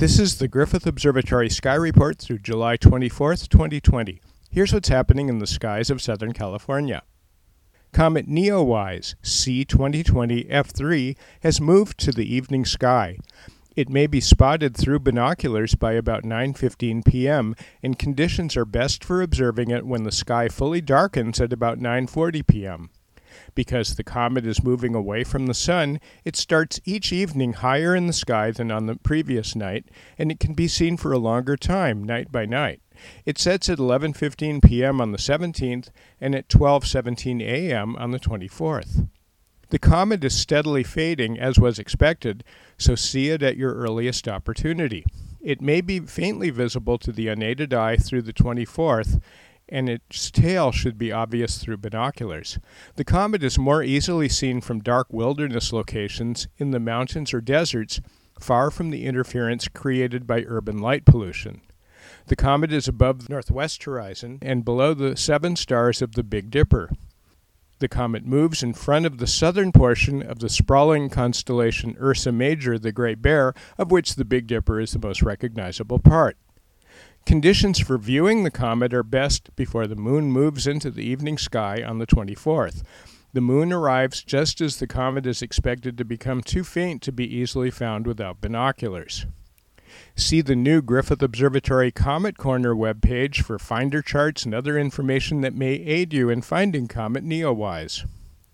This is the Griffith Observatory Sky Report through July 24th, 2020. Here's what's happening in the skies of Southern California. Comet Neowise C2020 F3 has moved to the evening sky. It may be spotted through binoculars by about 9:15 p.m., and conditions are best for observing it when the sky fully darkens at about 9:40 p.m. Because the comet is moving away from the sun, it starts each evening higher in the sky than on the previous night, and it can be seen for a longer time, night by night. It sets at 11:15 p.m. on the 17th and at 12:17 a.m. on the 24th. The comet is steadily fading, as was expected, so see it at your earliest opportunity. It may be faintly visible to the unaided eye through the 24th, and its tail should be obvious through binoculars. The comet is more easily seen from dark wilderness locations in the mountains or deserts, far from the interference created by urban light pollution. The comet is above the northwest horizon and below the 7 stars of the Big Dipper. The comet moves in front of the southern portion of the sprawling constellation Ursa Major, the Great Bear, of which the Big Dipper is the most recognizable part. Conditions for viewing the comet are best before the moon moves into the evening sky on the 24th. The moon arrives just as the comet is expected to become too faint to be easily found without binoculars. See the new Griffith Observatory Comet Corner webpage for finder charts and other information that may aid you in finding Comet Neowise.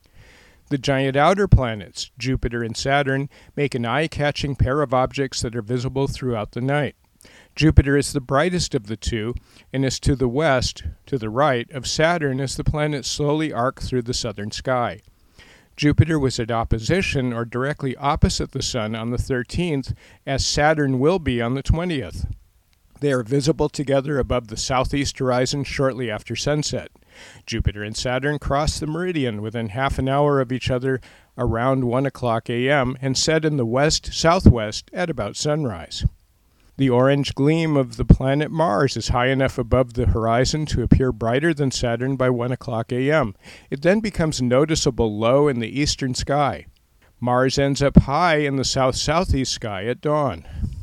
The giant outer planets, Jupiter and Saturn, make an eye-catching pair of objects that are visible throughout the night. Jupiter is the brightest of the two and is to the west, to the right, of Saturn as the planets slowly arc through the southern sky. Jupiter was at opposition or directly opposite the Sun on the 13th, as Saturn will be on the 20th. They are visible together above the southeast horizon shortly after sunset. Jupiter and Saturn cross the meridian within half an hour of each other around 1 o'clock a.m. and set in the west-southwest at about sunrise. The orange gleam of the planet Mars is high enough above the horizon to appear brighter than Saturn by 1 o'clock a.m. It then becomes noticeable low in the eastern sky. Mars ends up high in the south-southeast sky at dawn.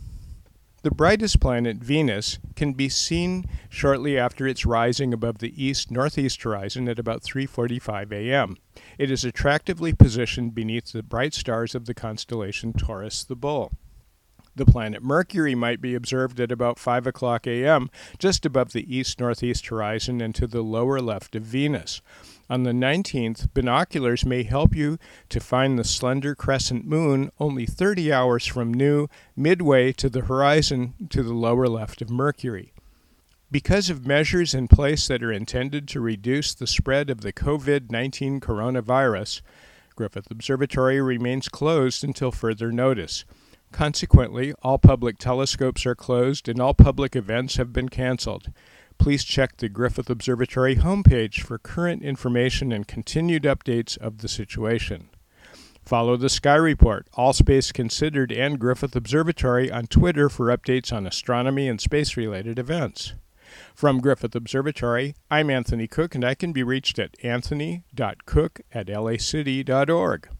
The brightest planet, Venus, can be seen shortly after its rising above the east-northeast horizon at about 3:45 a.m. It is attractively positioned beneath the bright stars of the constellation Taurus the Bull. The planet Mercury might be observed at about 5 o'clock a.m., just above the east-northeast horizon and to the lower left of Venus. On the 19th, binoculars may help you to find the slender crescent moon only 30 hours from new, midway to the horizon to the lower left of Mercury. Because of measures in place that are intended to reduce the spread of the COVID-19 coronavirus, Griffith Observatory remains closed until further notice. Consequently, all public telescopes are closed and all public events have been canceled. Please check the Griffith Observatory homepage for current information and continued updates of the situation. Follow the Sky Report, All Space Considered, and Griffith Observatory on Twitter for updates on astronomy and space-related events. From Griffith Observatory, I'm Anthony Cook, and I can be reached at anthony.cook@lacity.org.